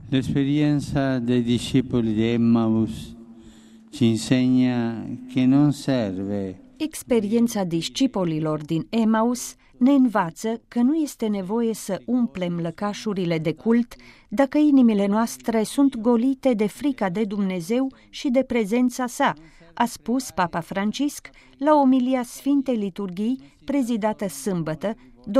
L'esperienza dei discepoli di Emmaus ci insegna che non serve. Experiența discipolilor din Emaus ne învață că nu este nevoie să umplem lăcașurile de cult dacă inimile noastre sunt golite de frica de Dumnezeu și de prezența sa, a spus Papa Francisc la omilia Sfintei Liturghii prezidată sâmbătă,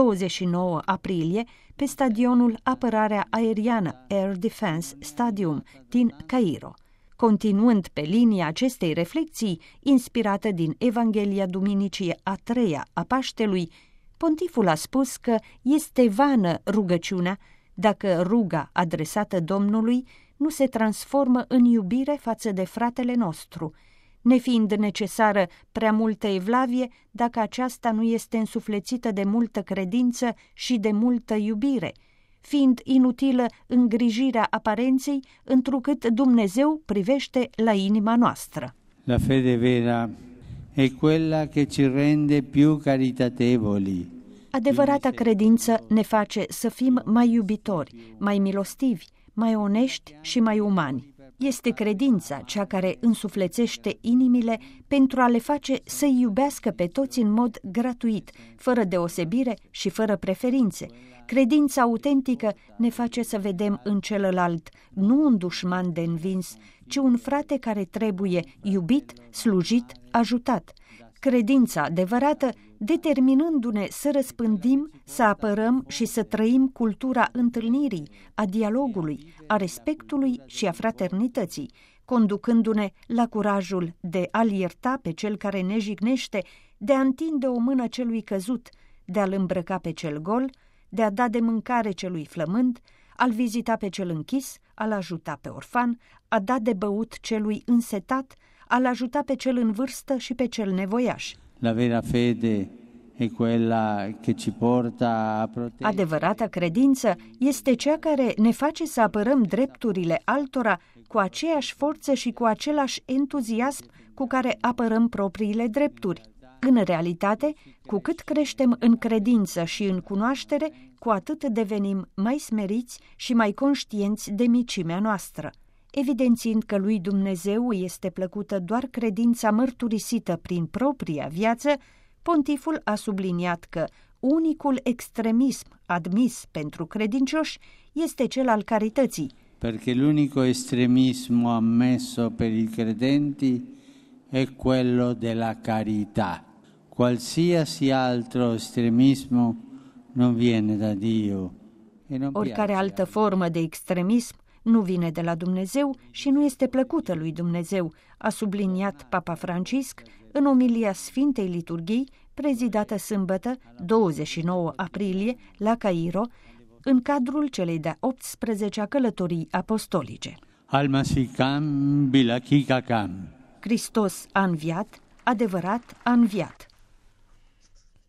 29 aprilie, pe stadionul Apărarea Aeriană Air Defense Stadium din Cairo. Continuând pe linia acestei reflexii, inspirată din Evanghelia Duminicii a treia a Paștelui, pontiful a spus că este vană rugăciunea dacă ruga adresată Domnului nu se transformă în iubire față de fratele nostru, nefiind necesară prea multă evlavie dacă aceasta nu este însuflețită de multă credință și de multă iubire, fiind inutilă îngrijirea aparenței, întrucât Dumnezeu privește la inima noastră. La fede vera è quella che ci rende più caritatevoli. Adevărata credință ne face să fim mai iubitori, mai milostivi, mai onești și mai umani. Este credința cea care însuflețește inimile pentru a le face să-i iubească pe toți în mod gratuit, fără deosebire și fără preferințe. Credința autentică ne face să vedem în celălalt nu un dușman de învins, ci un frate care trebuie iubit, slujit, ajutat. Credința adevărată determinându-ne să răspândim, să apărăm și să trăim cultura întâlnirii, a dialogului, a respectului și a fraternității, conducându-ne la curajul de a-l ierta pe cel care ne jignește, de a întinde o mână celui căzut, de a-l îmbrăca pe cel gol, de a da de mâncare celui flămând, a-l vizita pe cel închis, a-l ajuta pe orfan, a da de băut celui însetat, a-l ajuta pe cel în vârstă și pe cel nevoiaș. La vera fede è quella che ci porta a proteggere. Adevărata credință este cea care ne face să apărăm drepturile altora cu aceeași forță și cu același entuziasm cu care apărăm propriile drepturi. În realitate, cu cât creștem în credință și în cunoaștere, cu atât devenim mai smeriți și mai conștienți de micimea noastră. Evidențiind că lui Dumnezeu este plăcută doar credința mărturisită prin propria viață, pontiful a subliniat că unicul extremism admis pentru credincioși este cel al carității. Perché l'unico estremismo ammesso per i credenti è quello della carità. Qualsiasi altro estremismo non viene da Dio. Oricare altă formă de extremism nu vine de la Dumnezeu și nu este plăcută lui Dumnezeu, a subliniat Papa Francisc în omilia Sfintei Liturghii, prezidată sâmbătă, 29 aprilie, la Cairo, în cadrul celei de-a 18-a călătorii apostolice. Alma sicam, bila kikakam. Hristos a înviat, adevărat a înviat.